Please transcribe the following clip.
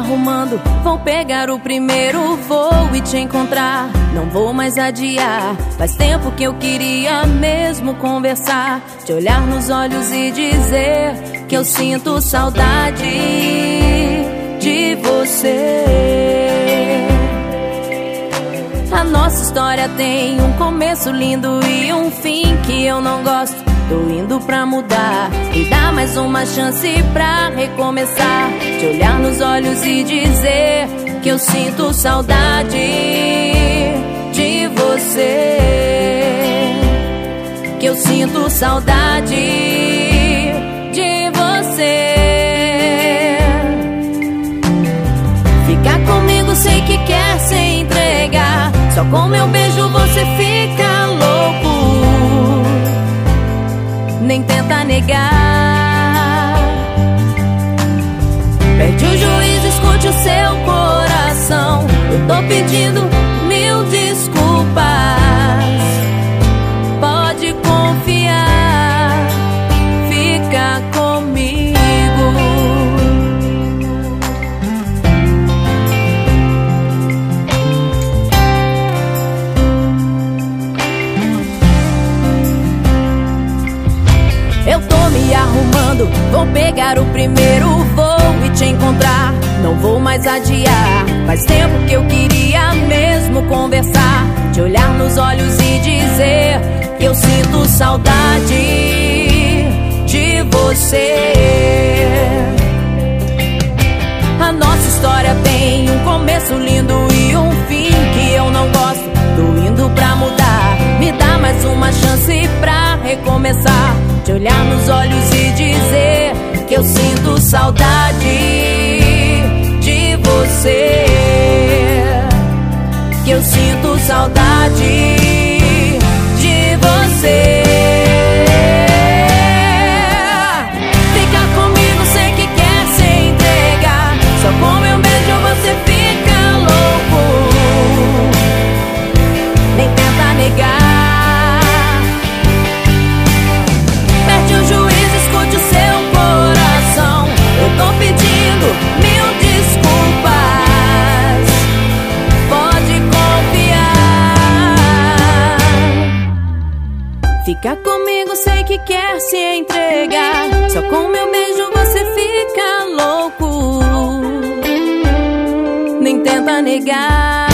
arrumando, vou pegar o primeiro voo e te encontrar. Não vou mais adiar, faz tempo que eu queria mesmo conversar, te olhar nos olhos e dizer que eu sinto saudade de você. A nossa história tem um começo lindo e um fim que eu não gosto. Tô indo pra mudar, me dá mais uma chance pra recomeçar, te olhar nos olhos e dizer que eu sinto saudade de você, que eu sinto saudade de você. Ficar comigo sei que quer se entregar, só com meu beijo você fica louco. Nem tenta negar, perde o juízo, escute o seu coração. Eu tô pedindo mil desculpas, pode confiar, fica comigo. Eu tô me arrumando, vou pegar o primeiro voo e te encontrar. Não vou mais adiar, faz tempo que eu queria mesmo conversar, te olhar nos olhos e dizer que eu sinto saudade de você. A nossa história tem um começo lindo e um fim que eu não gosto. Tô indo pra mudar, me dá mais uma chance pra recomeçar, te olhar nos olhos e dizer que eu sinto saudade de você, que eu sinto saudade de você. Fica comigo, sei que quer se entregar, só com meu beijo você fica louco. Nem tenta negar, fica comigo, sei que quer se entregar, só com meu beijo você fica louco. Nem tenta negar.